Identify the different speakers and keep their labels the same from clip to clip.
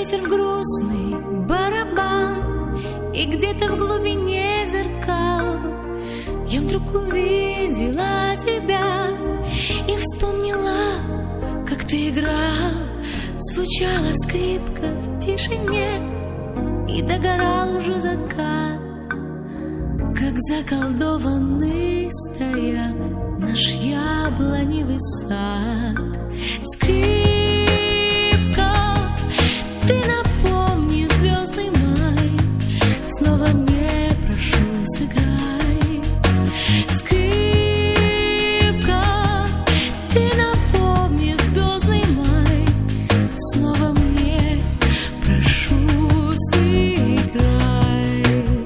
Speaker 1: ветер в грустный барабан, и где-то в глубине зеркал я вдруг увидела тебя и вспомнила, как ты играл. Звучала скрипка в тишине, и догорал уже закат, как заколдованный стоял наш яблоневый сад. Скрипка, ты напомни звездный май, снова мне прошу сыграй. Скрипка, ты напомни звездный май, снова мне прошу сыграй.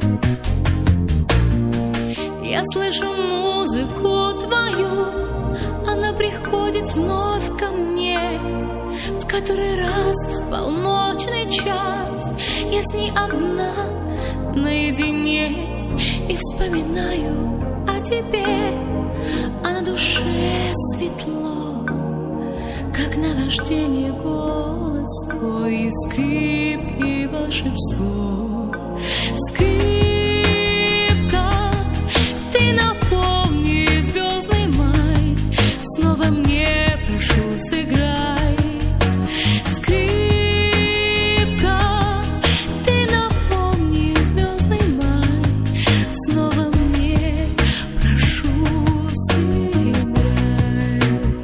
Speaker 1: Я слышу музыку твою, она приходит вновь ко мне. В который раз в полночный час я с ней одна наедине и вспоминаю о тебе, а на душе светло, как наваждение голос твой и скрипки волшебство. Скрипка, ты напомни звездный май, снова мне прошу сыграй. Скрипка, ты напомни звездный май, снова мне прошу сыграй.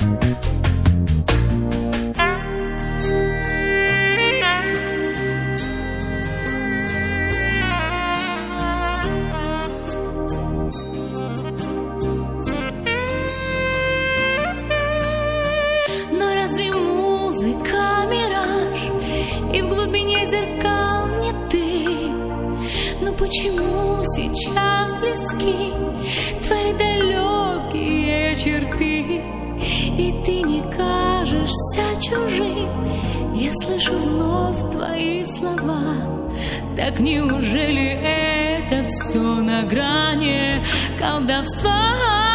Speaker 1: Но разве музыка мираж, и в глубине зеркал не ты? Но почему сейчас близки твои далекие черты, и ты не кажешься чужим? Я слышу вновь твои слова. Так неужели это все на грани колдовства?